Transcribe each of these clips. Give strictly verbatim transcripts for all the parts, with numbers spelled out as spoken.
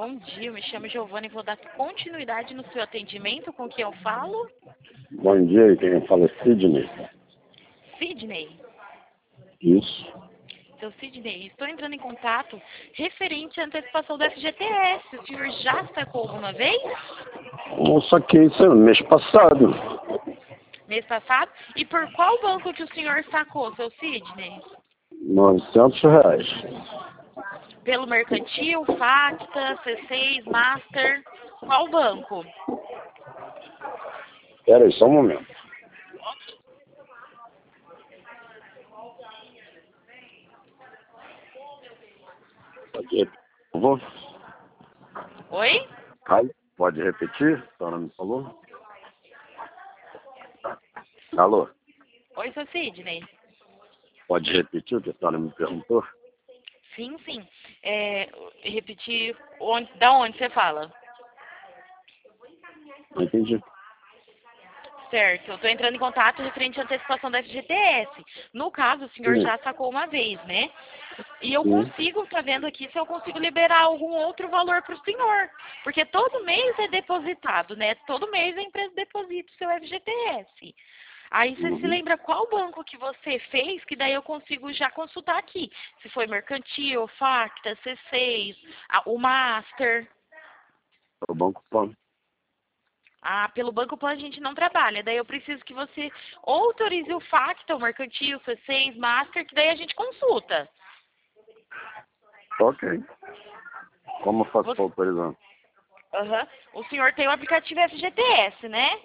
Bom dia, eu me chamo Giovana e vou dar continuidade no seu atendimento. Com quem eu falo? Bom dia, quem fala é Sidney. Sidney. Isso. Seu Sidney, estou entrando em contato referente à antecipação do F G T S. O senhor já sacou alguma vez? Eu saquei isso no mês passado. Mês passado? E por qual banco que o senhor sacou, seu Sidney? novecentos reais. Pelo Mercantil, Facta, C seis, Master? Qual banco? Espera aí, só um momento. Pode repetir, por favor? Oi? Ai, pode repetir? A senhora me falou? Alô? Oi, seu Sidney. Pode repetir o que a senhora me perguntou? Sim, sim. É, repetir, onde, da onde você fala? Não entendi. Certo, eu estou entrando em contato referente à antecipação da F G T S. No caso, o senhor Sim. já sacou uma vez, né? E eu Sim. consigo, tá vendo aqui, se eu consigo liberar algum outro valor para o senhor. Porque todo mês é depositado, né? Todo mês a empresa deposita o seu F G T S. Aí você Uhum. se lembra qual banco que você fez, que daí eu consigo já consultar aqui. Se foi Mercantil, Facta, C seis, a- o Master. É o Banco Pan. Ah, pelo Banco Pan a gente não trabalha. Daí eu preciso que você autorize o Facta, o Mercantil, C seis, Master, que daí a gente consulta. Ok. Como eu faço Você- para autorizar? Aham. O senhor tem o aplicativo F G T S, né?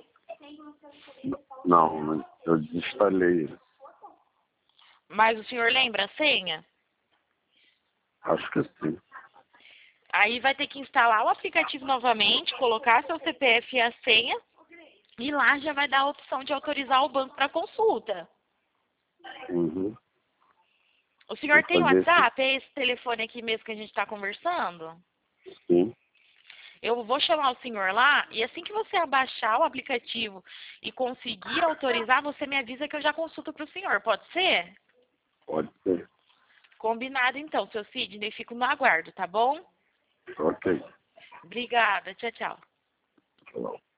Não, não, eu desinstalei ele. Mas o senhor lembra a senha? Acho que sim. Aí vai ter que instalar o aplicativo novamente, colocar seu C P F e a senha, e lá já vai dar a opção de autorizar o banco para consulta. Uhum. O senhor Vou tem fazer WhatsApp? É esse telefone aqui mesmo que a gente está conversando? sim. Eu vou chamar o senhor lá e assim que você abaixar o aplicativo e conseguir autorizar, você me avisa que eu já consulto para o senhor. Pode ser? Pode ser. Combinado então, seu Sidney. Fico no aguardo, tá bom? Ok. Obrigada. Tchau, tchau. Tchau.